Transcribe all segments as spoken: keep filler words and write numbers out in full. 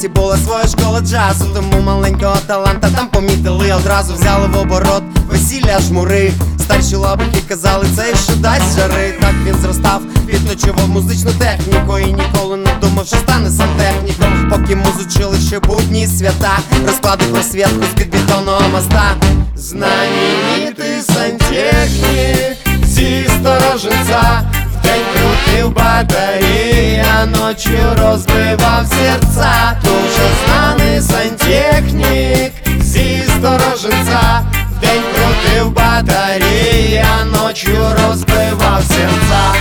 місті була своя школа джазу, тому маленького таланта там помітили одразу. Взяли в оборот весілля жмури. Старші лабухи казали, це що дасть жари. Так він зростав, відточував музичну техніку і ніколи не думав, що стане сантехніком. Поки музичили ще будні свята, розклади просвітку з-під бетонного моста. Знаменитий сантехнік зі Сторожинця вдень крутив батареї, а ночью розбивав серця. Дуже знаний сантехнік зі Сторожинця вдень крутив батареї, а ночью розбивав серця.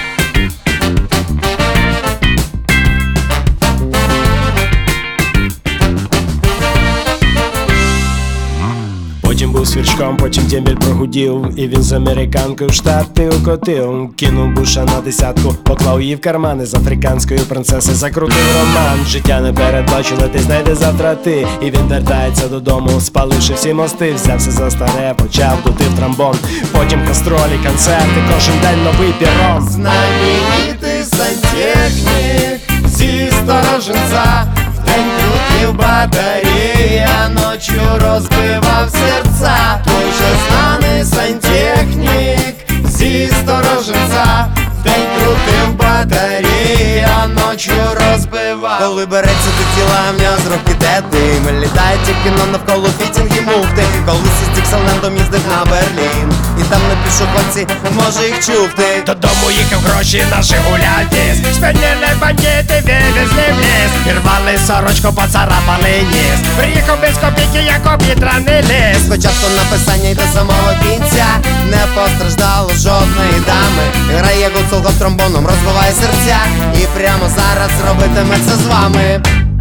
Потім був свірчком, потім дембель прогудів, і він з американкою в Штати укотив. Кинув буша на десятку, поклав її в кармани, з африканської принцеси закрутив роман. Життя не передбачено, ти знайде завтра ти. І він вертається додому, спаливши всі мости. Взявся за старе, почав дути в тромбон. Потім гастролі, концерти, кожен день новий піром. Знаменитий сантехнік зі Сторожинця вдень крутив батареї, а ночью розбивав серця. Дуже знаний сантехнік зі Сторожинця вдень крутив батареї, а ночью розбивав. Коли береться до тіла, в нього з рук іде дим. Літає тільки но навколо фітінги муфти. Колись із Діксалендом їздив на Берлін, і там на пішоходці може їх чути. Додому їхав, гроші на Жигуляті. Спинили бандити, вивезли в ліс. Пірвали сорочку, поцарапали ніс. Приїхав без копійки, як обідраний ліс. Спочатку написання й до самого кінця не постраждало жодної дами. Грає гуцулка тромбоном, розбиває серця, і прямо зараз робитиме це з вами.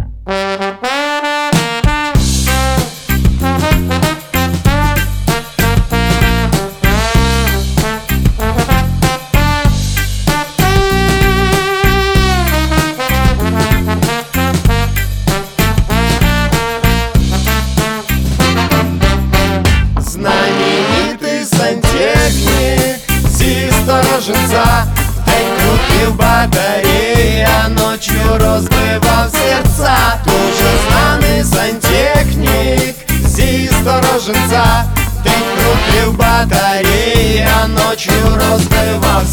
Знаменитий сантехнік зі Сторожинця вдень крутив батареї, а ночью розбивав серця. Дуже знаний сантехнік зі Сторожинця вдень крутив батареї, а ночью розбивав